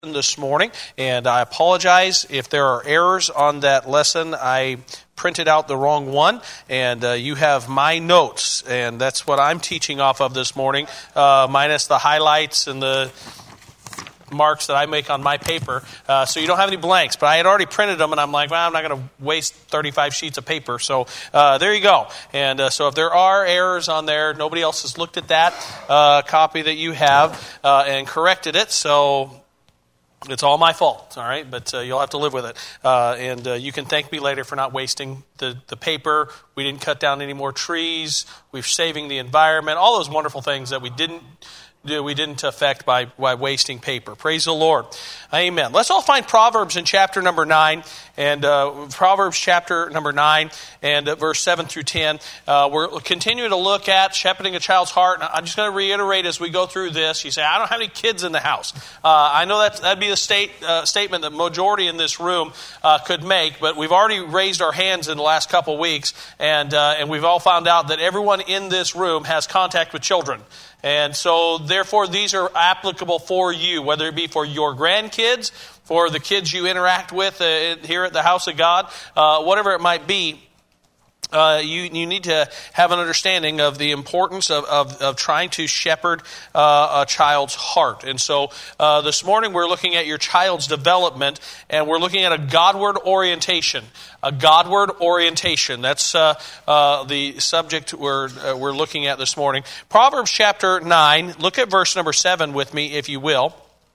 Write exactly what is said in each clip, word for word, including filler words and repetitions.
This morning, and I apologize if there are errors on that lesson. I printed out the wrong one, and uh, you have my notes, and that's what I'm teaching off of this morning, uh, minus the highlights and the marks that I make on my paper. Uh, so you don't have any blanks, but I had already printed them, and I'm like, well, I'm not going to waste thirty-five sheets of paper. So uh, there you go. And uh, so if there are errors on there, nobody else has looked at that uh, copy that you have uh, and corrected it. So it's all my fault, all right? But uh, you'll have to live with it. Uh, and uh, you can thank me later for not wasting the, the paper. We didn't cut down any more trees. We're saving the environment. All those wonderful things that we didn't do, we didn't affect by, by wasting paper. Praise the Lord. Amen. Let's all find Proverbs in chapter number nine. And uh, Proverbs chapter number nine and uh, verse seven through ten. Uh, we're continuing to look at shepherding a child's heart. And I'm just going to reiterate as we go through this. You say, I don't have any kids in the house. Uh, I know that that'd be a state uh, statement that majority in this room uh, could make, but we've already raised our hands in the last couple weeks, and uh, and we've all found out that everyone in this room has contact with children. And so, therefore, these are applicable for you, whether it be for your grandkids, for the kids you interact with uh, here at the house of God, uh, whatever it might be. Uh, you, you need to have an understanding of the importance of, of, of trying to shepherd uh, a child's heart. And so uh, this morning we're looking at your child's development, and we're looking at a Godward orientation. A Godward orientation. That's uh, uh, the subject we're uh, we're looking at this morning. Proverbs chapter nine. Look at verse number seven with me, if you will.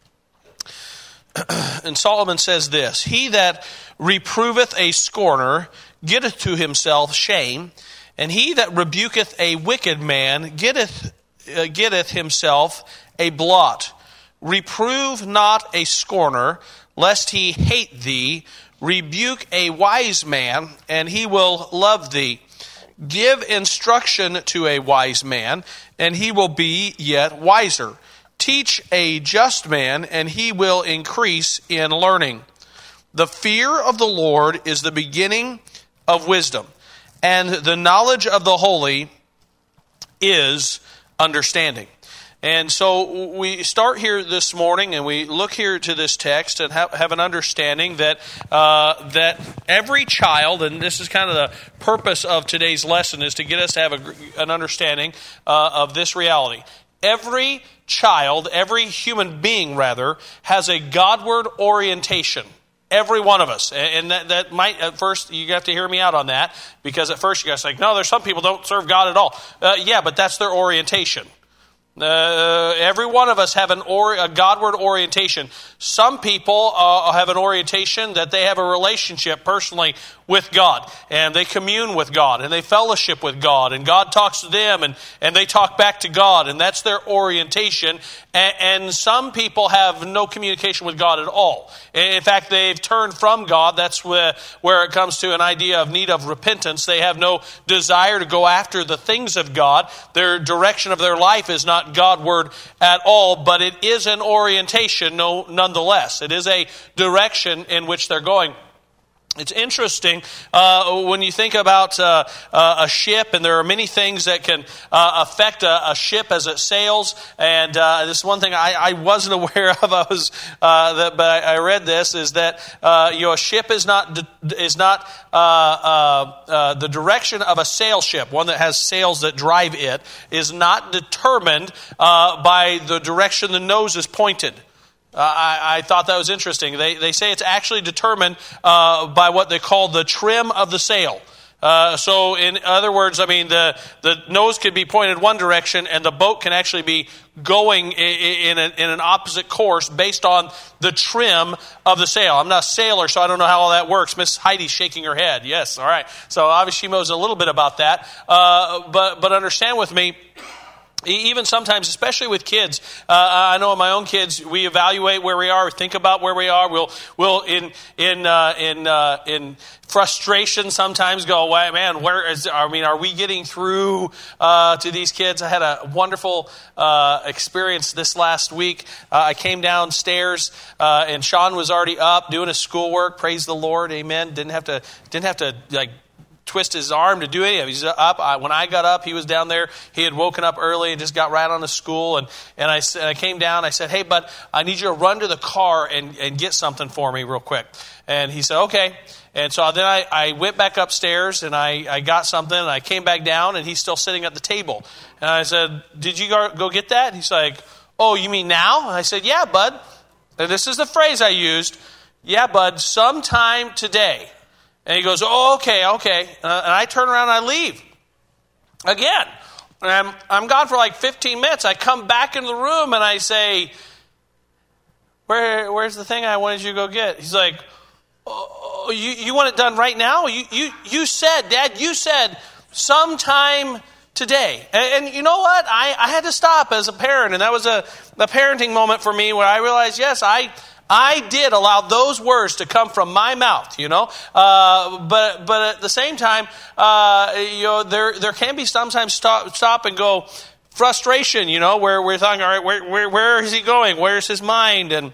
And Solomon says this: He that reproveth a scorner getteth to himself shame, and he that rebuketh a wicked man getteth uh, getteth himself a blot. Reprove not a scorner, lest he hate thee. Rebuke a wise man, and he will love thee. Give instruction to a wise man, and he will be yet wiser. Teach a just man, and he will increase in learning. The fear of the Lord is the beginning of wisdom, and the knowledge of the holy is understanding. And so we start here this morning, and we look here to this text and have, have an understanding that uh, that every child, and this is kind of the purpose of today's lesson, is to get us to have a, an understanding uh, of this reality. Every child, every human being rather, has a Godward orientation. Every one of us. And that, that might, at first, you have to hear me out on that, because at first you guys are like, no, there's some people don't serve God at all. Uh, yeah, but that's their orientation. Uh, every one of us have an or, a Godward orientation. Some people uh, have an orientation that they have a relationship personally with God, and they commune with God, and they fellowship with God, and God talks to them, and, and they talk back to God, and that's their orientation. And, and some people have no communication with God at all. In fact, they've turned from God. That's where, where it comes to an idea of need of repentance. They have no desire to go after the things of God. Their direction of their life is not Godward at all, but it is an orientation no, nonetheless. It is a direction in which they're going. It's interesting uh, when you think about uh, uh, a ship, and there are many things that can uh, affect a, a ship as it sails. And uh, this is one thing I, I wasn't aware of. I was, uh, that, but I, I read this is that uh, you know a ship is not is not uh, uh, uh, the direction of a sail ship, one that has sails that drive it, is not determined uh, by the direction the nose is pointed. Uh, I, I thought that was interesting. They they say it's actually determined uh, by what they call the trim of the sail. Uh, so in other words, I mean, the, the nose can be pointed one direction, and the boat can actually be going in, in, a, in an opposite course based on the trim of the sail. I'm not a sailor, so I don't know how all that works. Miss Heidi's shaking her head. Yes, all right. So obviously she knows a little bit about that. Uh, but but understand with me, even sometimes, especially with kids, uh, I know in my own kids, we evaluate where we are, we think about where we are. We'll, we'll in in uh, in uh, in frustration sometimes go, well, man, where is? I mean, are we getting through uh, to these kids? I had a wonderful uh, experience this last week. Uh, I came downstairs uh, and Sean was already up doing his schoolwork. Praise the Lord, amen. Didn't have to didn't have to like twist his arm to do any of it. He's up. I, when I got up, he was down there. He had woken up early and just got right on to school. And, and I, and I came down. I said, hey, bud, I need you to run to the car and, and get something for me real quick. And he said, okay. And so then I, I went back upstairs and I, I got something. And I came back down and he's still sitting at the table. And I said, did you go, go get that? And he's like, oh, you mean now? And I said, yeah, bud. And this is the phrase I used. Yeah, bud, sometime today. And he goes, oh, okay, okay. Uh, and I turn around and I leave. Again. And I'm, I'm gone for like fifteen minutes. I come back into the room and I say, Where, where's the thing I wanted you to go get? He's like, oh, you, you want it done right now? You, you, you said, Dad, you said sometime today. And, and you know what? I, I had to stop as a parent. And that was a, a parenting moment for me where I realized, yes, I... I did allow those words to come from my mouth, you know. Uh, but but at the same time, uh, you know, there there can be sometimes stop stop and go frustration, you know, where we're thinking, all right, where where where is he going? Where's his mind? And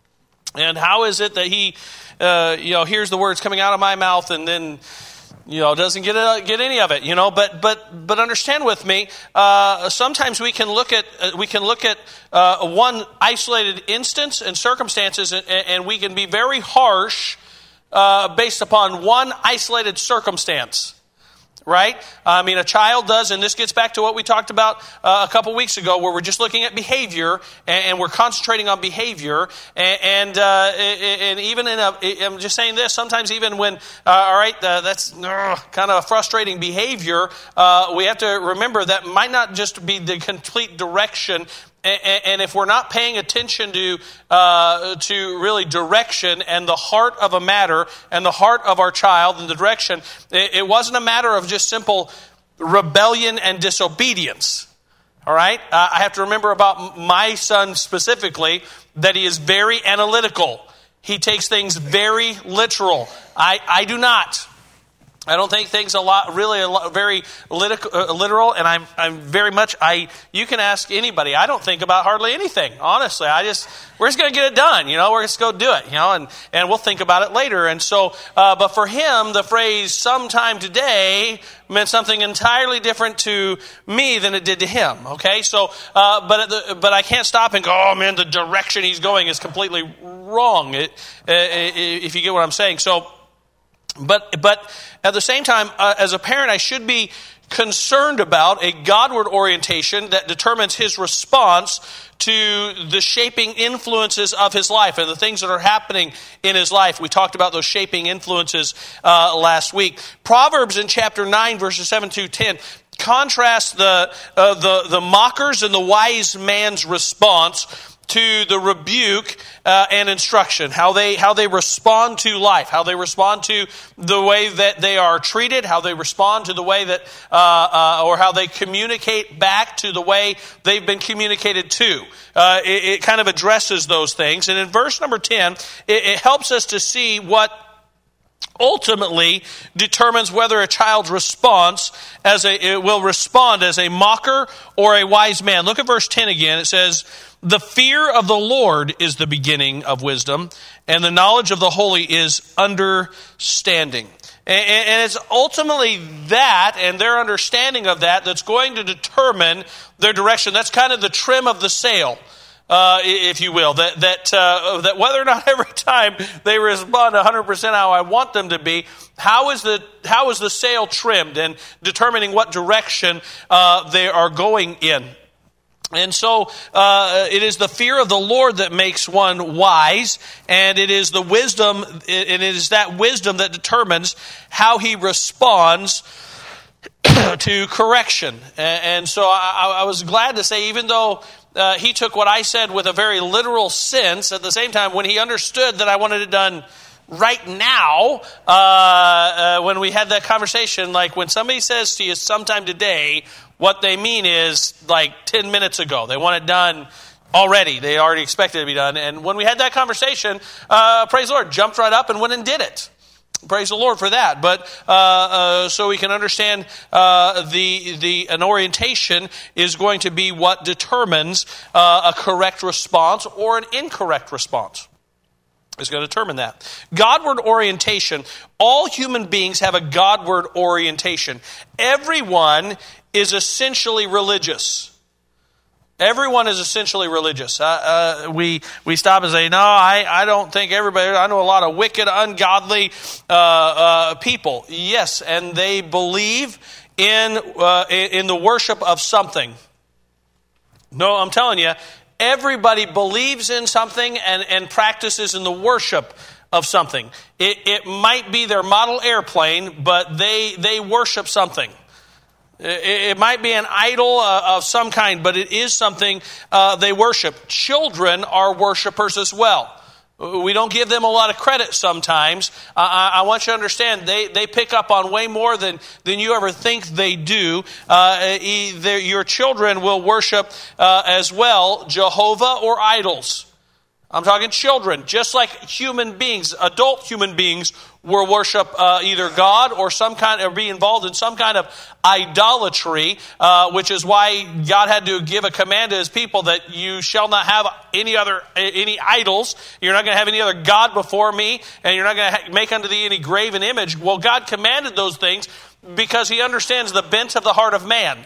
and how is it that he, uh, you know, hears the words coming out of my mouth and then, you know, doesn't get uh, get any of it, you know. But but but understand with me. Uh, sometimes we can look at uh, we can look at uh, one isolated instance and circumstances, and, and we can be very harsh uh, based upon one isolated circumstance. Right? I mean, a child does, and this gets back to what we talked about uh, a couple weeks ago, where we're just looking at behavior, and, and we're concentrating on behavior, and and, uh, and even in a, I'm just saying this, sometimes even when, uh, all right, uh, that's uh, kind of a frustrating behavior, uh, we have to remember that might not just be the complete direction. And if we're not paying attention to uh, to really direction and the heart of a matter and the heart of our child and the direction, it wasn't a matter of just simple rebellion and disobedience. All right? Uh, I have to remember about my son specifically that he is very analytical. He takes things very literal. I, I do not. I don't take things a lot, really, a lot, very literal, and I'm, I'm very much. I. You can ask anybody. I don't think about hardly anything. Honestly, I just we're just going to get it done. You know, we're just going to go do it. You know, and and we'll think about it later. And so, uh, but for him, the phrase "sometime today" meant something entirely different to me than it did to him. Okay, so, uh, but the, but I can't stop and go, oh man, the direction he's going is completely wrong. It, uh, if you get what I'm saying, so. But but at the same time, uh, as a parent, I should be concerned about a Godward orientation that determines his response to the shaping influences of his life and the things that are happening in his life. We talked about those shaping influences uh, last week. Proverbs in chapter nine, verses seven through ten, contrast the uh, the the mockers and the wise man's response to the rebuke uh, and instruction, how they how they respond to life, how they respond to the way that they are treated, how they respond to the way that, uh, uh, or how they communicate back to the way they've been communicated to. Uh, it, it kind of addresses those things. And in verse number ten, it, it helps us to see what ultimately determines whether a child's response as a it will respond as a mocker or a wise man. Look at verse ten again. It says, "The fear of the Lord is the beginning of wisdom, and the knowledge of the holy is understanding." And, and it's ultimately that and their understanding of that that's going to determine their direction. That's kind of the trim of the sail. Uh, if you will, that that uh, that whether or not every time they respond one hundred percent how I want them to be, how is the how is the sail trimmed and determining what direction uh, they are going in. And so uh, it is the fear of the Lord that makes one wise, and it is the wisdom, and it is that wisdom that determines how he responds to correction. And so I, I was glad to say, even though Uh, he took what I said with a very literal sense, at the same time, when he understood that I wanted it done right now, uh, uh, when we had that conversation, like when somebody says to you sometime today, what they mean is like ten minutes ago. They want it done already. They already expect it to be done. And when we had that conversation, uh, praise the Lord, jumped right up and went and did it. Praise the Lord for that. But uh, uh, so we can understand uh, the the an orientation is going to be what determines uh, a correct response or an incorrect response. is going to determine that. Godward orientation. All human beings have a Godward orientation. Everyone is essentially religious. Everyone is essentially religious. Uh, uh, we we stop and say, no, I, I don't think everybody, I know a lot of wicked, ungodly uh, uh, people. Yes, and they believe in uh, in the worship of something. No, I'm telling you, everybody believes in something and, and practices in the worship of something. It, it might be their model airplane, but they they worship something. It might be an idol of some kind, but it is something uh, they worship. Children are worshipers as well. We don't give them a lot of credit sometimes. Uh, I, I want you to understand, they, they pick up on way more than, than you ever think they do. Uh, either your children will worship uh, as well Jehovah or idols. I'm talking children, just like human beings, adult human beings will worship uh, either God or some kind, or be involved in some kind of idolatry, uh, which is why God had to give a command to His people that you shall not have any other any idols. You're not going to have any other God before me, and you're not going to make unto thee any graven image. Well, God commanded those things because He understands the bent of the heart of man,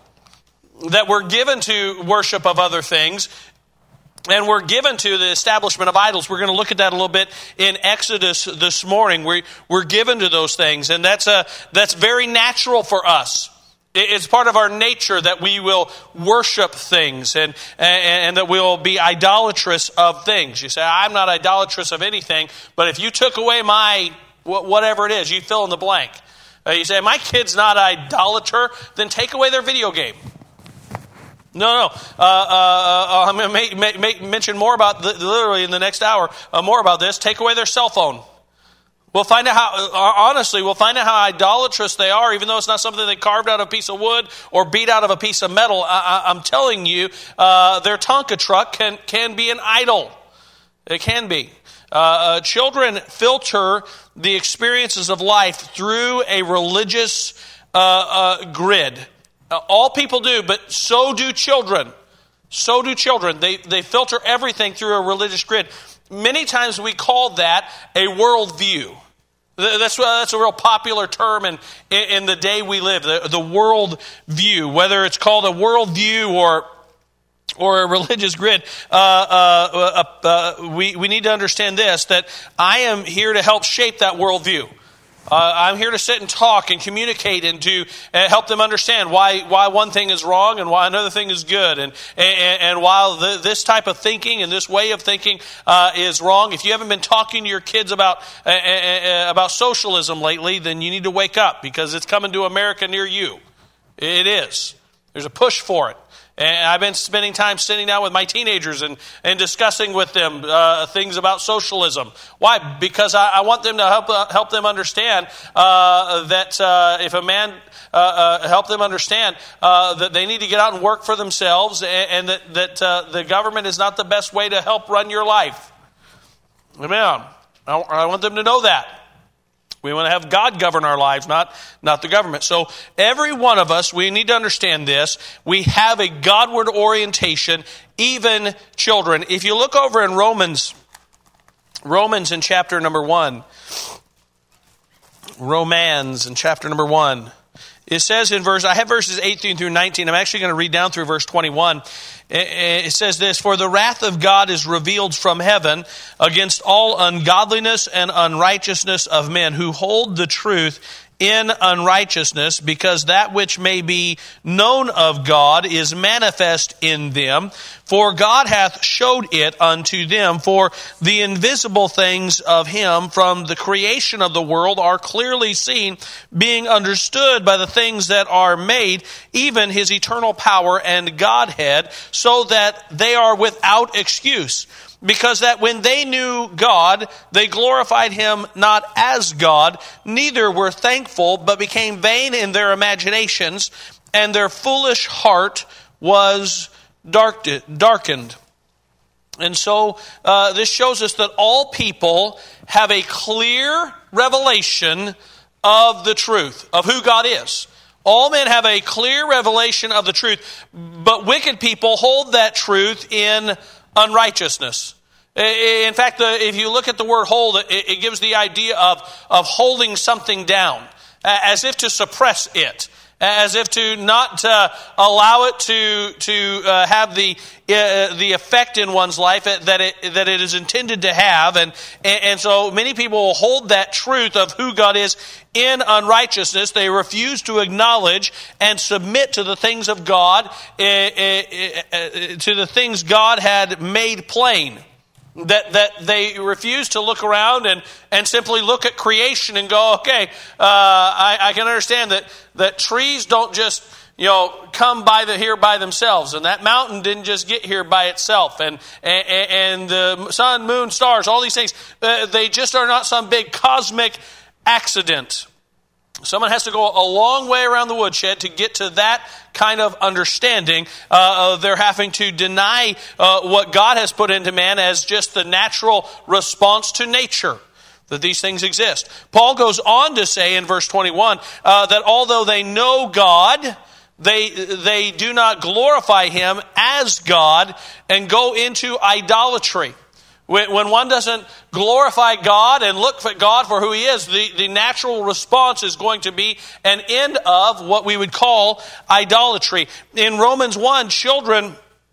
that we're given to worship of other things. And we're given to the establishment of idols. We're going to look at that a little bit in Exodus this morning. We, we're given to those things. And that's a, that's very natural for us. It's part of our nature that we will worship things and, and, and that we'll be idolatrous of things. You say, I'm not idolatrous of anything, but if you took away my, whatever it is, you fill in the blank. Uh, you say, my kid's not idolater, then take away their video game. No, no. Uh, uh, uh, I'm going to make, make, make, mention more about, the, literally in the next hour, uh, more about this. Take away their cell phone. We'll find out how, uh, honestly, we'll find out how idolatrous they are, even though it's not something they carved out of a piece of wood or beat out of a piece of metal. I, I, I'm telling you, uh, their Tonka truck can, can be an idol. It can be. Uh, uh, children filter the experiences of life through a religious uh, uh, grid. Uh, all people do, but so do children. So do children. They they filter everything through a religious grid. Many times we call that a worldview. That's uh, that's a real popular term in in the day we live. The the world view, whether it's called a worldview or or a religious grid. Uh, uh, uh, uh, we we need to understand this: that I am here to help shape that worldview. Uh, I'm here to sit and talk and communicate and to uh, help them understand why why one thing is wrong and why another thing is good. And and, and while the, this type of thinking and this way of thinking uh, is wrong, if you haven't been talking to your kids about uh, uh, about socialism lately, then you need to wake up, because it's coming to America near you. It is. There's a push for it. And I've been spending time sitting down with my teenagers and, and discussing with them uh, things about socialism. Why? Because I, I want them to help uh, help them understand uh, that uh, if a man uh, uh, help them understand uh, that they need to get out and work for themselves, and, and that that uh, the government is not the best way to help run your life. Amen. I, I want them to know that. We want to have God govern our lives, not, not the government. So every one of us, we need to understand this. We have a Godward orientation, even children. If you look over in Romans, Romans in chapter number one, Romans in chapter number one, it says in verse, I have verses eighteen through nineteen. I'm actually going to read down through verse twenty-one. It says this: For the wrath of God is revealed from heaven against all ungodliness and unrighteousness of men who hold the truth in unrighteousness, because that which may be known of God is manifest in them. For God hath showed it unto them. For the invisible things of Him from the creation of the world are clearly seen, being understood by the things that are made, even His eternal power and Godhead, so that they are without excuse. Because that when they knew God, they glorified Him not as God, neither were thankful, but became vain in their imaginations, and their foolish heart was darkened. And so uh, this shows us that all people have a clear revelation of the truth, of who God is. All men have a clear revelation of the truth, but wicked people hold that truth in unrighteousness. In fact, if you look at the word hold, it gives the idea of, of holding something down, as if to suppress it, as if to not uh, allow it to to uh, have the uh, the effect in one's life that it that it is intended to have, and and so many people will hold that truth of who God is in unrighteousness. They refuse to acknowledge and submit to the things of God, uh, uh, uh, to the things God had made plain. That that they refuse to look around and, and simply look at creation and go, okay, uh, I, I can understand that, that trees don't just, you know, come by the here by themselves, and that mountain didn't just get here by itself, and and, and the sun, moon, stars, all these things, uh, they just are not some big cosmic accident. Someone has to go a long way around the woodshed to get to that kind of understanding. Uh, they're having to deny uh, what God has put into man as just the natural response to nature, that these things exist. Paul goes on to say in verse twenty-one uh, that although they know God, they they do not glorify Him as God and go into idolatry. When one doesn't glorify God and look at God for who He is, the, the natural response is going to be an end of what we would call idolatry. In Romans one, children,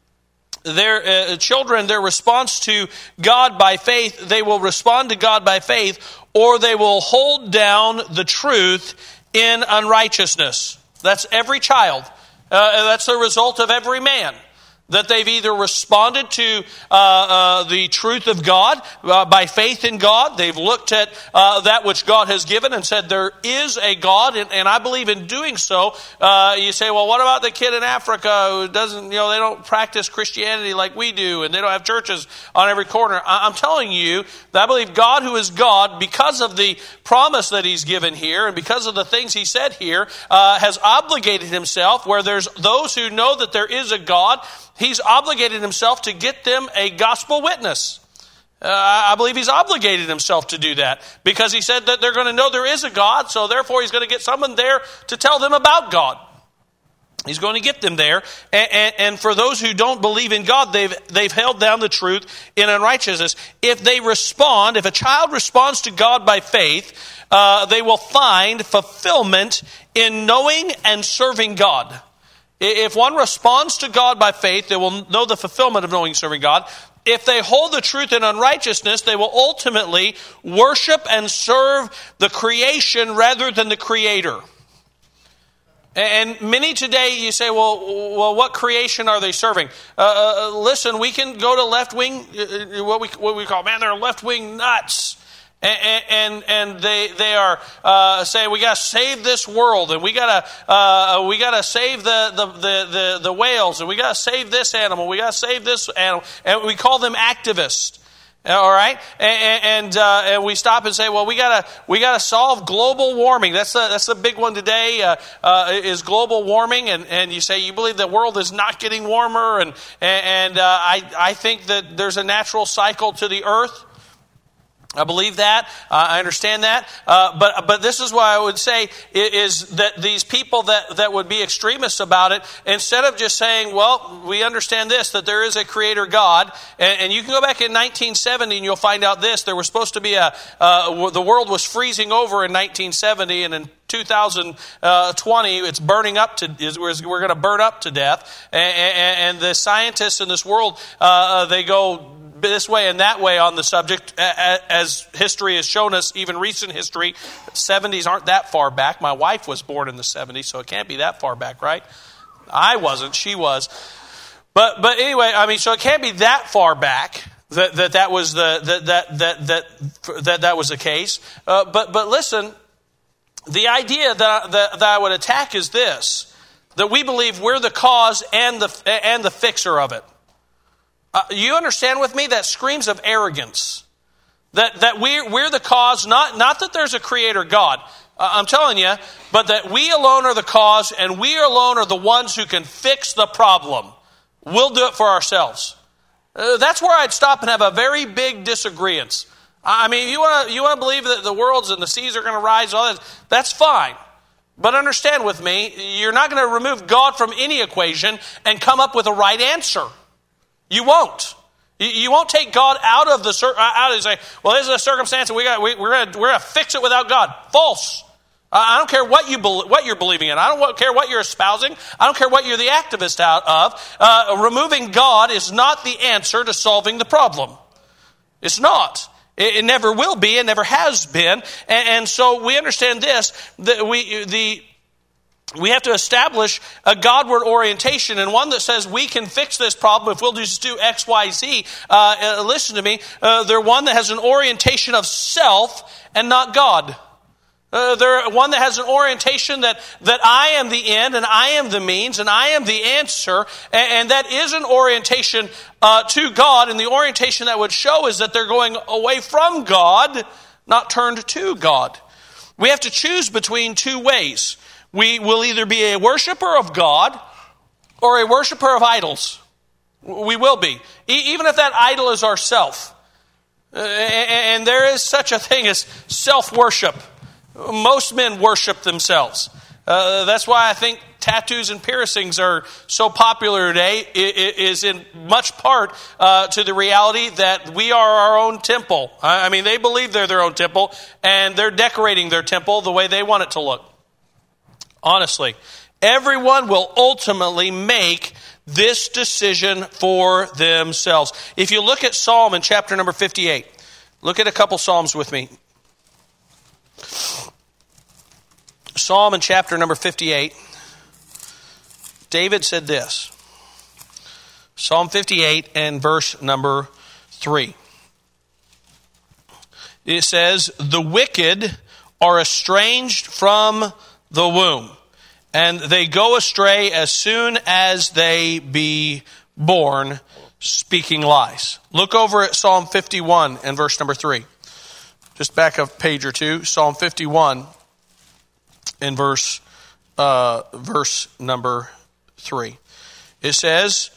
their uh, children, their response to God by faith, they will respond to God by faith, or they will hold down the truth in unrighteousness. That's every child. Uh, that's the result of every man. That they've either responded to uh, uh, the truth of God uh, by faith in God. They've looked at uh, that which God has given and said there is a God, and, and I believe in doing so. Uh, you say, well, what about the kid in Africa who doesn't, you know, they don't practice Christianity like we do, and they don't have churches on every corner? I, I'm telling you that I believe God, who is God, because of the promise that He's given here and because of the things He said here, uh, has obligated Himself where there's those who know that there is a God. He's obligated Himself to get them a gospel witness. Uh, I believe He's obligated Himself to do that because He said that they're going to know there is a God, so therefore He's going to get someone there to tell them about God. He's going to get them there. And, and, and for those who don't believe in God, they've, they've held down the truth in unrighteousness. If they respond, if a child responds to God by faith, uh, they will find fulfillment in knowing and serving God. If one responds to God by faith, they will know the fulfillment of knowing and serving God. If they hold the truth in unrighteousness, they will ultimately worship and serve the creation rather than the Creator. And many today, you say, well, well, what creation are they serving? Uh, uh, listen, we can go to left-wing, uh, what we what we call, man, they're left-wing nuts. And, and and they they are uh, saying we got to save this world, and we got to uh, we got to save the, the the the the whales, and we got to save this animal, we got to save this animal, and we call them activists. All right, and and, uh, and we stop and say, well, we gotta we gotta solve global warming. That's the that's the big one today. Uh, uh, is global warming, and, and you say you believe the world is not getting warmer, and and uh, I I think that there's a natural cycle to the earth. I believe that. Uh, I understand that. Uh, but but this is what I would say is that these people that, that would be extremists about it, instead of just saying, well, we understand this, that there is a creator God, and, and you can go back in nineteen seventy and you'll find out this. There was supposed to be a, uh, the world was freezing over in nineteen seventy, and in two thousand twenty, it's burning up to, we're going to burn up to death. And, and, and the scientists in this world, uh, they go this way and that way on the subject, as history has shown us, even recent history. seventies aren't that far back. My wife was born in the seventies, so it can't be that far back, right? I wasn't, she was. But but anyway, I mean, so it can't be that far back that that, that was the that that that that that, that was the case. Uh, but but listen, the idea that, that that I would attack is this: that we believe we're the cause and the and the fixer of it. Uh, you understand with me? That screams of arrogance. That that we're, we're the cause, not, not that there's a creator God. Uh, I'm telling you, but that we alone are the cause, and we alone are the ones who can fix the problem. We'll do it for ourselves. Uh, that's where I'd stop and have a very big disagreement. I mean, you want to you want to believe that the worlds and the seas are going to rise, all that, that's fine. But understand with me, you're not going to remove God from any equation and come up with a right answer. You won't. You, you won't take God out of the out of say, well, this is a circumstance, and we got we, we're gonna we're gonna fix it without God. False. I don't care what you what you're believing in. I don't care what you're espousing. I don't care what you're the activist out of. Uh, removing God is not the answer to solving the problem. It's not. It, it never will be. It never has been. And, and so we understand this: that we the we have to establish a Godward orientation, and one that says we can fix this problem if we'll just do X, Y, Z. Uh, uh, listen to me. Uh, they're one that has an orientation of self and not God. Uh, they're one that has an orientation that, that I am the end and I am the means and I am the answer. And, and that is an orientation uh, to God. And the orientation that would show is that they're going away from God, not turned to God. We have to choose between two ways. We will either be a worshiper of God or a worshiper of idols. We will be. E- even if that idol is ourself. Uh, and, and there is such a thing as self-worship. Most men worship themselves. Uh, that's why I think tattoos and piercings are so popular today. It, it is in much part uh, to the reality that we are our own temple. I, I mean, they believe they're their own temple, and they're decorating their temple the way they want it to look. Honestly, everyone will ultimately make this decision for themselves. If you look at Psalm in chapter number fifty-eight, look at a couple Psalms with me. Psalm in chapter number fifty-eight, David said this. Psalm fifty-eight and verse number three. It says, "The wicked are estranged from the womb, and they go astray as soon as they be born, speaking lies." Look over at Psalm fifty-one and verse number three. Just back a page or two. Psalm fifty-one in verse uh, verse number three. It says,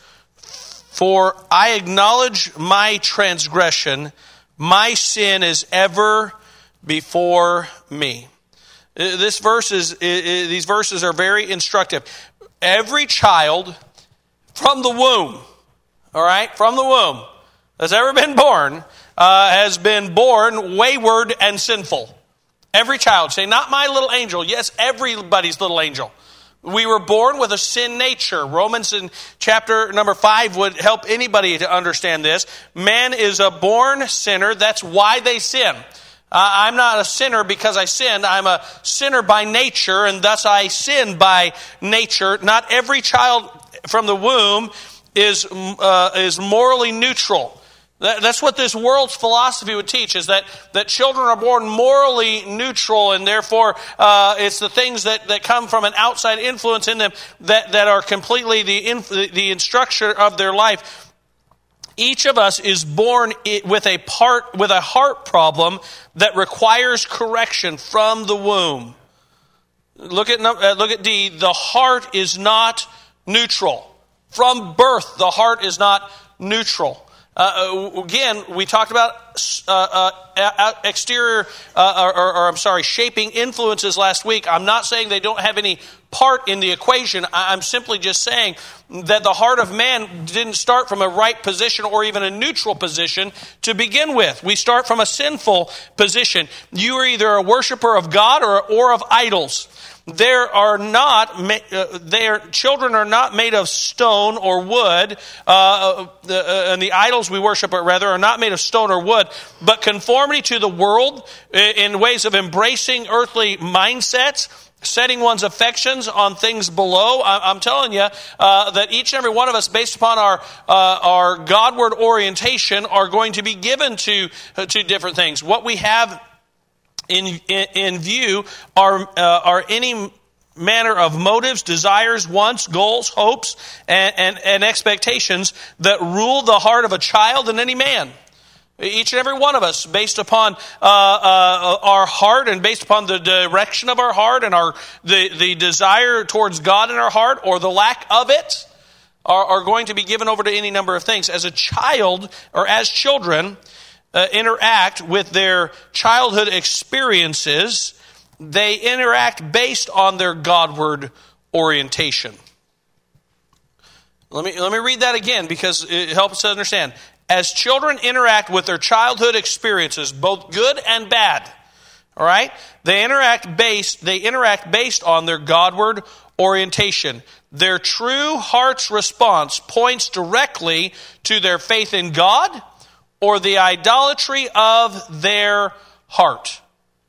"For I acknowledge my transgression, my sin is ever before me." This verse is, these verses are very instructive. Every child from the womb, all right, from the womb, that's ever been born, uh, has been born wayward and sinful. Every child. Say, not my little angel. Yes, everybody's little angel. We were born with a sin nature. Romans in chapter number five would help anybody to understand this. Man is a born sinner. That's why they sin. Uh, I'm not a sinner because I sinned. I'm a sinner by nature, and thus I sin by nature. Not every child from the womb is uh, is morally neutral. That's what this world's philosophy would teach, is that, that children are born morally neutral, and therefore uh, it's the things that, that come from an outside influence in them that, that are completely the, inf- the instruction of their life. Each of us is born with a part with a heart problem that requires correction from the womb. Look at look at D. The heart is not neutral. From birth, the heart is not neutral. Uh, again, we talked about uh, uh, exterior, uh, or, or I'm sorry, shaping influences last week. I'm not saying they don't have any part in the equation. I'm simply just saying that the heart of man didn't start from a right position or even a neutral position to begin with. We start from a sinful position. You are either a worshiper of God or, or of idols. There are not, uh, their children are not made of stone or wood, uh, the, uh, and the idols we worship, rather, are not made of stone or wood, but conformity to the world in ways of embracing earthly mindsets, setting one's affections on things below. I'm telling you uh, that each and every one of us, based upon our uh, our Godward orientation, are going to be given to uh, to different things. What we have In, in in view are uh, are any manner of motives, desires, wants, goals, hopes, and, and, and expectations that rule the heart of a child and any man. Each and every one of us, based upon uh, uh, our heart and based upon the direction of our heart and our the, the desire towards God in our heart or the lack of it, are, are going to be given over to any number of things. As a child or as children, Uh, interact with their childhood experiences, they interact based on their Godward orientation. Let me let me read that again because it helps us understand. as children interact with their childhood experiences, both good and bad, all right, they interact based, they interact based on their Godward orientation. Their true heart's response points directly to their faith in God or the idolatry of their heart.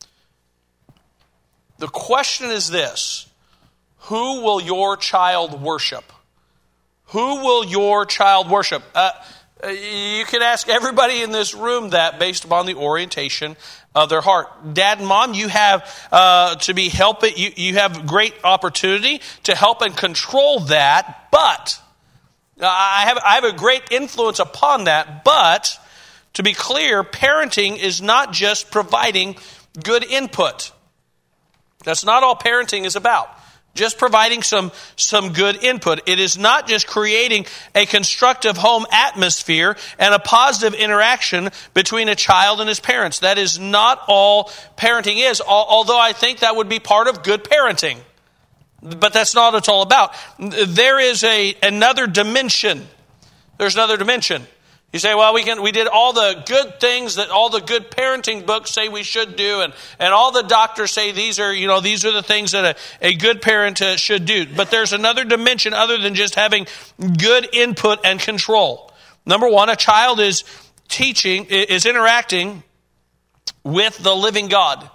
The question is this: who will your child worship? Who will your child worship? Uh, you can ask everybody in this room that based upon the orientation of their heart. Dad and Mom, you have uh, to be helping. You, you have great opportunity to help and control that. But uh, I have I have a great influence upon that. But to be clear, parenting is not just providing good input. That's not all parenting is about. Just providing some, some good input. It is not just creating a constructive home atmosphere and a positive interaction between a child and his parents. That is not all parenting is, although I think that would be part of good parenting. But that's not what it's all about. There is a another dimension. There's another dimension. You say, well, we can we did all the good things that all the good parenting books say we should do, and, and all the doctors say these are, you know, these are the things that a, a good parent uh, should do. But there's another dimension other than just having good input and control. Number one, a child is teaching, is interacting with the living God.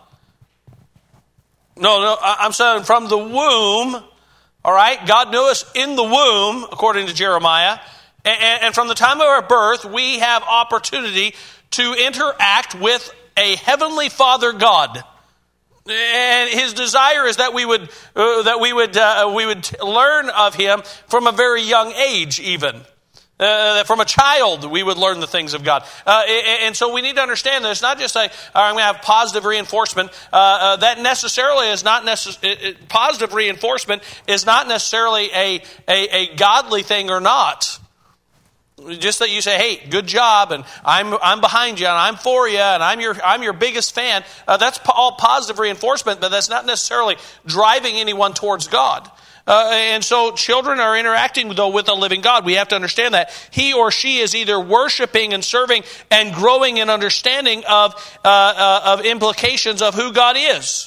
No, no, I'm saying from the womb, all right? God knew us in the womb, according to Jeremiah. And from the time of our birth, we have opportunity to interact with a heavenly Father God. And His desire is that we would uh, that we would uh, we would learn of Him from a very young age, even. Uh, from a child, we would learn the things of God. Uh, and so we need to understand that it's not just like, I'm going to have positive reinforcement. Uh, uh, that necessarily is not necessarily, positive reinforcement is not necessarily a, a, a godly thing or not. Just that you say, hey, good job, and I'm I'm behind you, and I'm for you, and I'm your I'm your biggest fan. Uh, that's all positive reinforcement, but that's not necessarily driving anyone towards God. Uh, and so children are interacting, though, with a living God. We have to understand that he or she is either worshiping and serving and growing in understanding of uh, uh, of implications of who God is.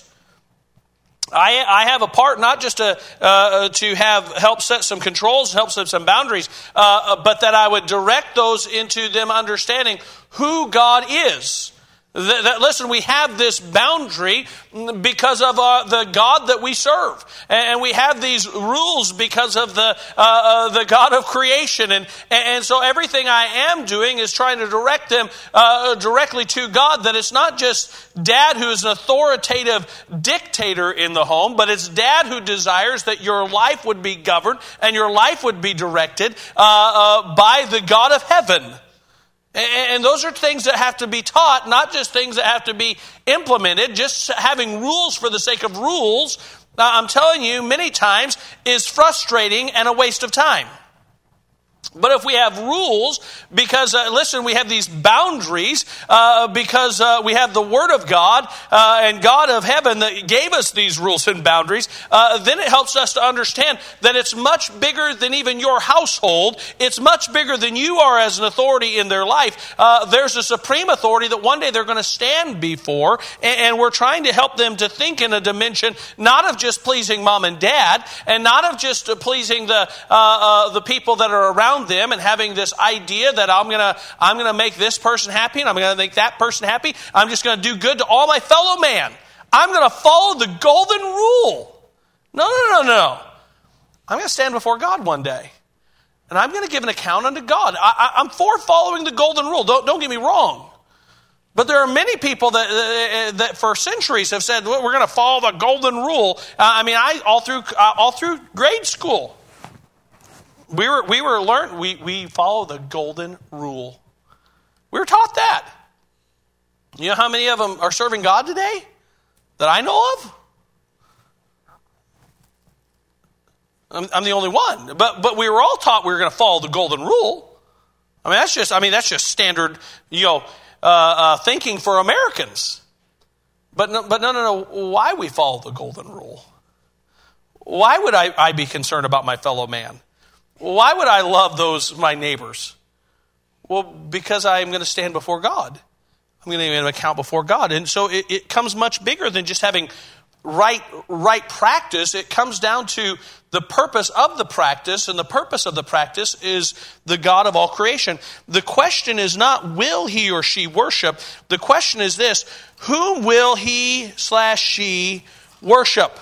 I, I have a part not just to uh, to have help set some controls, help set some boundaries, uh, but that I would direct those into them understanding who God is. That, that, listen, we have this boundary because of uh, the God that we serve, and we have these rules because of the uh, uh, the God of creation, and and so everything I am doing is trying to direct them uh, directly to God. That it's not just Dad who is an authoritative dictator in the home, but it's Dad who desires that your life would be governed and your life would be directed uh, uh, by the God of heaven. And those are things that have to be taught, not just things that have to be implemented. Just having rules for the sake of rules, I'm telling you, many times is frustrating and a waste of time. But if we have rules, because, uh, listen, we have these boundaries, uh, because uh, we have the Word of God uh, and God of heaven that gave us these rules and boundaries, uh, then it helps us to understand that it's much bigger than even your household. It's much bigger than you are as an authority in their life. Uh, there's a supreme authority that one day they're going to stand before, and, and we're trying to help them to think in a dimension not of just pleasing mom and dad, and not of just pleasing the uh, uh, the people that are around them, and having this idea that I'm gonna I'm gonna make this person happy and I'm gonna make that person happy. I'm just gonna do good to all my fellow man. I'm gonna follow the golden rule. No, no, no, no. I'm gonna stand before God one day, and I'm gonna give an account unto God. I, I, I'm for following the golden rule. Don't don't get me wrong. But there are many people that uh, that for centuries have said, well, we're going to follow the golden rule. Uh, I mean, I all through uh, all through grade school. We were we were learned we we follow the golden rule. We were taught that. You know how many of them are serving God today that I know of? I'm, I'm the only one. But but we were all taught we were going to follow the golden rule. I mean that's just I mean that's just standard you know uh, uh, thinking for Americans. But no, but no no no. Why we follow the golden rule? Why would I, I be concerned about my fellow man? Why would I love those, my neighbors? Well, because I am going to stand before God. I'm going to give an account before God. And so it, it comes much bigger than just having right, right practice. It comes down to the purpose of the practice, and the purpose of the practice is the God of all creation. The question is not, will he or she worship? The question is this: whom will he slash she worship?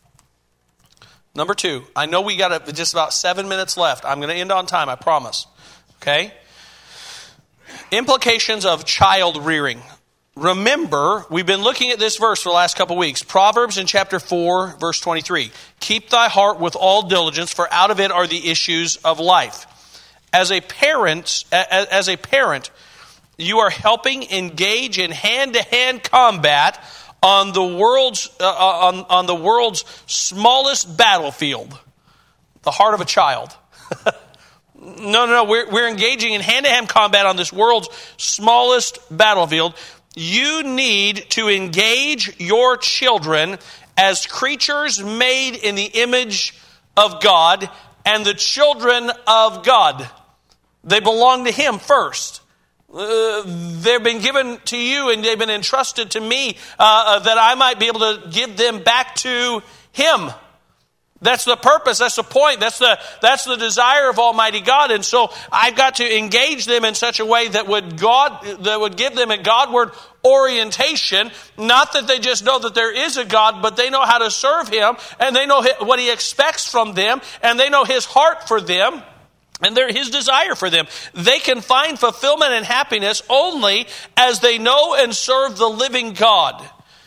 Number two, I know we got just about seven minutes left. I'm going to end on time, I promise. Okay? Implications of child rearing. Remember, we've been looking at this verse for the last couple weeks. Proverbs in chapter four, verse twenty-three. Keep thy heart with all diligence, for out of it are the issues of life. As a parent, as a parent, you are helping engage in hand-to-hand combat on the world's uh, on, on the world's smallest battlefield, the heart of a child. no, no, no. We're we're engaging in hand-to-hand combat on this world's smallest battlefield. You need to engage your children as creatures made in the image of God and the children of God. They belong to Him first. Uh, they've been given to you and they've been entrusted to me uh, that I might be able to give them back to Him. That's the purpose. That's the point. That's the that's the desire of Almighty God. And so I've got to engage them in such a way that would God that would give them a Godward orientation. Not that they just know that there is a God, but they know how to serve Him, and they know what He expects from them, and they know His heart for them, and they're His desire for them. They can find fulfillment and happiness only as they know and serve the living God.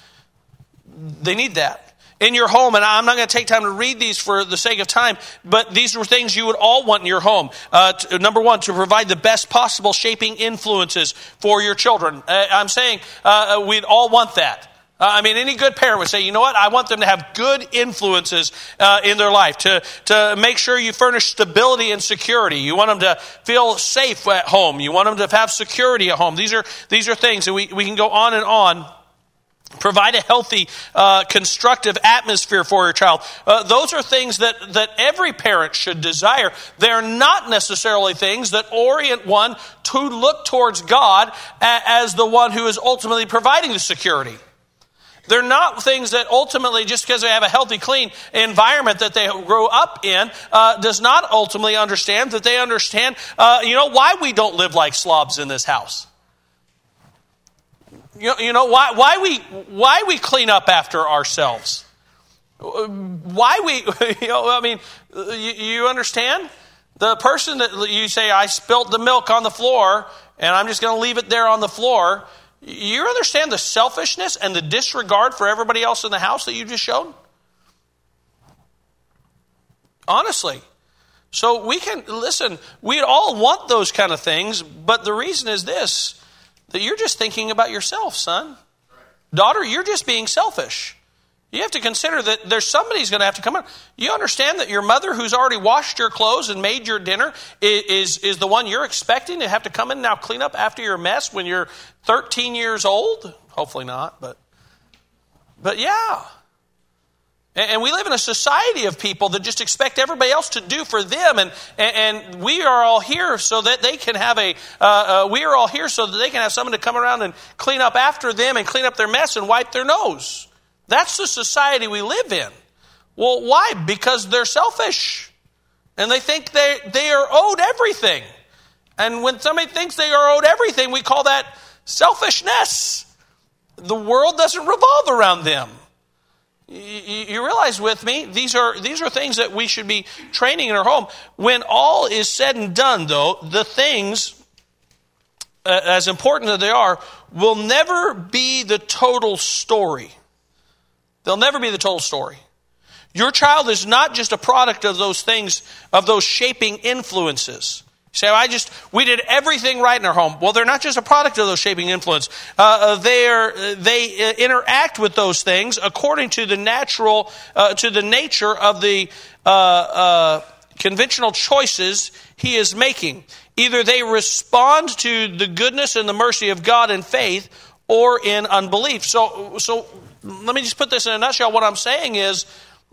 They need that. In your home, and I'm not going to take time to read these for the sake of time, but these are things you would all want in your home. Uh, to, number one, to provide the best possible shaping influences for your children. Uh, I'm saying uh, we'd all want that. Uh, I mean, any good parent would say, you know what, I want them to have good influences uh, in their life, to, to make sure you furnish stability and security. You want them to feel safe at home. You want them to have security at home. These are, these are things, and we, we can go on and on. Provide a healthy, uh, constructive atmosphere for your child. Uh, those are things that, that every parent should desire. They're not necessarily things that orient one to look towards God as the one who is ultimately providing the security. They're not things that ultimately, just because they have a healthy, clean environment that they grow up in, uh, does not ultimately understand that they understand, uh, you know, why we don't live like slobs in this house. You know, you know why why we why we clean up after ourselves? Why we you know I mean you, you understand? The person that you say, I spilt the milk on the floor and I'm just going to leave it there on the floor. You understand the selfishness and the disregard for everybody else in the house that you just showed? Honestly. So we can listen, we all want those kind of things, but the reason is this: that you're just thinking about yourself, son. Daughter, you're just being selfish. You have to consider that there's somebody's going to have to come in. You understand that your mother, who's already washed your clothes and made your dinner, is, is the one you're expecting to have to come in and now clean up after your mess when you're thirteen years old? Hopefully not, but but yeah. And we live in a society of people that just expect everybody else to do for them. And, and we are all here so that they can have a, uh, uh, we are all here so that they can have someone to come around and clean up after them and clean up their mess and wipe their nose. That's the society we live in. Well, why? Because they're selfish. And they think they, they are owed everything. And when somebody thinks they are owed everything, we call that selfishness. The world doesn't revolve around them. You realize with me, these are these are things that we should be training in our home. When all is said and done, though, the things, uh, as important as they are, will never be the total story. They'll never be the total story. Your child is not just a product of those things, of those shaping influences. You say, I just, we did everything right in our home. Well, they're not just a product of those shaping influence. Uh, they are, they uh, interact with those things according to the natural, uh, to the nature of the uh, uh, conventional choices he is making. Either they respond to the goodness and the mercy of God in faith or in unbelief. So, so let me just put this in a nutshell. What I'm saying is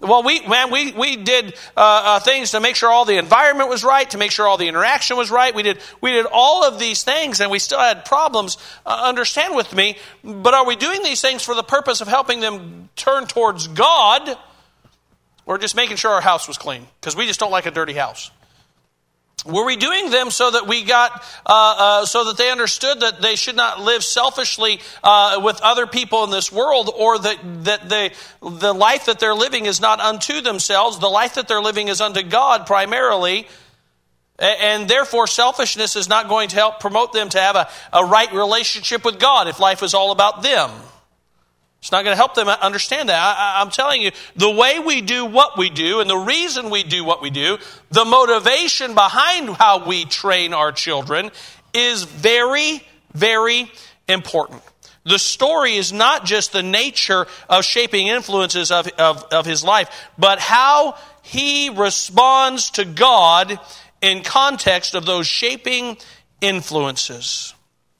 Well, we man, we we did uh, uh, things to make sure all the environment was right, to make sure all the interaction was right. We did we did all of these things, and we still had problems. Uh, understand with me, but are we doing these things for the purpose of helping them turn towards God, or just making sure our house was clean? Because we just don't like a dirty house. Were we doing them so that we got, uh, uh, so that they understood that they should not live selfishly uh, with other people in this world, or that that they, the life that they're living is not unto themselves, the life that they're living is unto God primarily, and therefore selfishness is not going to help promote them to have a, a right relationship with God if life is all about them? It's not going to help them understand that. I, I'm telling you, the way we do what we do, and the reason we do what we do, the motivation behind how we train our children is very, very important. The story is not just the nature of shaping influences of, of, of his life, but how he responds to God in context of those shaping influences.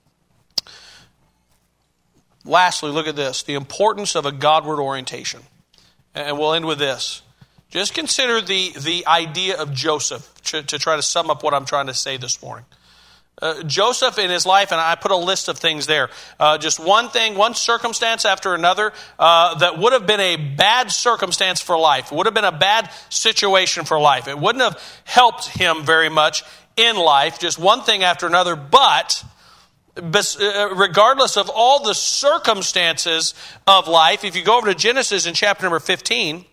Lastly, look at this, the importance of a Godward orientation. And we'll end with this. Just consider the, the idea of Joseph to, to try to sum up what I'm trying to say this morning. Uh, Joseph in his life, and I put a list of things there. Uh, just one thing, one circumstance after another uh, that would have been a bad circumstance for life. It would have been a bad situation for life. It wouldn't have helped him very much in life. Just one thing after another, but regardless of all the circumstances of life, if you go over to Genesis in chapter number fifteen,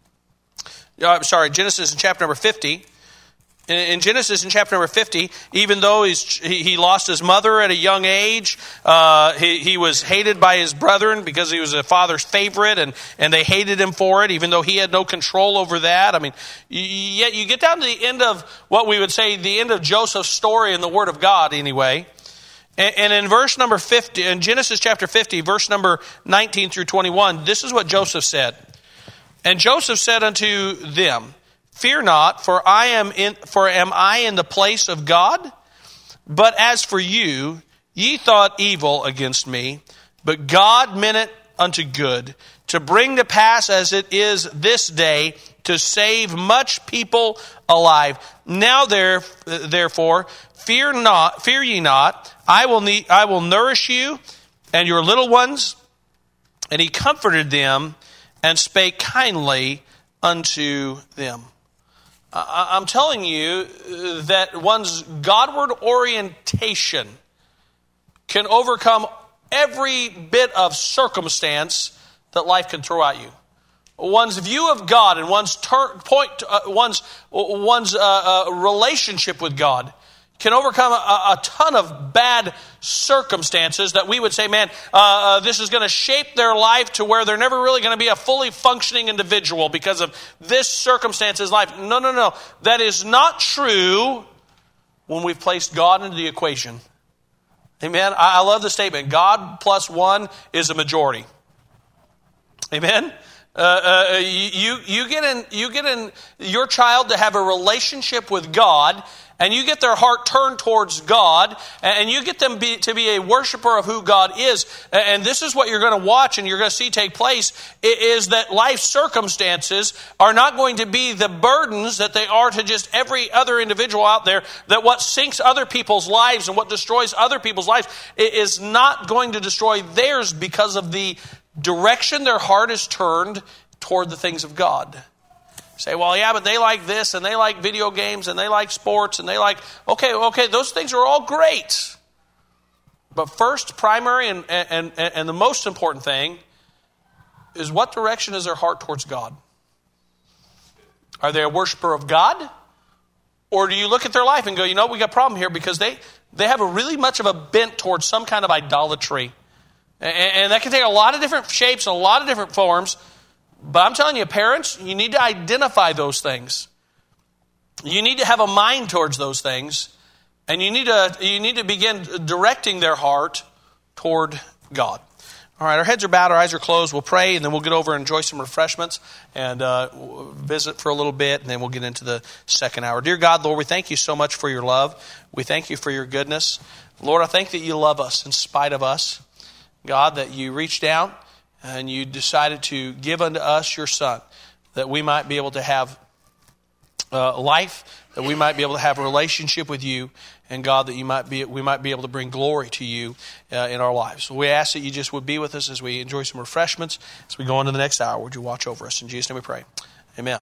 I'm sorry, Genesis in chapter number fifty, in Genesis in chapter number fifty, even though he's, he lost his mother at a young age, uh, he, he was hated by his brethren because he was a father's favorite, and, and they hated him for it, even though he had no control over that. I mean, yet you get down to the end of what we would say, the end of Joseph's story in the Word of God anyway. And in verse number fifty, in Genesis chapter fifty, verse number nineteen through twenty-one, this is what Joseph said. And Joseph said unto them, Fear not, for I am in, for am I in the place of God? But as for you, ye thought evil against me, but God meant it unto good, to bring to pass as it is this day, to save much people alive. Now there, therefore, fear not, fear ye not. I will need, I will nourish you and your little ones. And he comforted them and spake kindly unto them. I'm telling you that one's Godward orientation can overcome every bit of circumstance that life can throw at you. One's view of God and one's ter- point, uh, one's one's uh, uh, relationship with God can overcome a, a ton of bad circumstances that we would say, man, uh, uh, this is going to shape their life to where they're never really going to be a fully functioning individual because of this circumstance's life. No, no, no. That is not true when we've placed God into the equation. Amen. I, I love the statement. God plus one is a majority. Amen. Uh, uh, you you get in you get in your child to have a relationship with God, and you get their heart turned towards God, and you get them be, to be a worshiper of who God is. And this is what you're going to watch and you're going to see take place, is that life circumstances are not going to be the burdens that they are to just every other individual out there, that what sinks other people's lives and what destroys other people's lives is not going to destroy theirs because of the direction their heart is turned toward the things of God. Say, well, yeah, but they like this, and they like video games, and they like sports, and they like, okay, okay, those things are all great. But first, primary, and, and, and the most important thing is, what direction is their heart towards God? Are they a worshiper of God? Or do you look at their life and go, you know, we got a problem here because they, they have a really much of a bent towards some kind of idolatry. And that can take a lot of different shapes and a lot of different forms. But I'm telling you, parents, you need to identify those things. You need to have a mind towards those things. And you need to, you need to begin directing their heart toward God. All right, our heads are bowed, our eyes are closed. We'll pray, and then we'll get over and enjoy some refreshments and uh, visit for a little bit, and then we'll get into the second hour. Dear God, Lord, we thank you so much for your love. We thank you for your goodness. Lord, I thank that you love us in spite of us. God, that you reached out and you decided to give unto us your Son. that we might be able to have uh, life, that we might be able to have a relationship with you, and God, that you might be, we might be able to bring glory to you uh, in our lives. So we ask that you just would be with us as we enjoy some refreshments, as we go into the next hour. Would you watch over us? In Jesus' name we pray. Amen.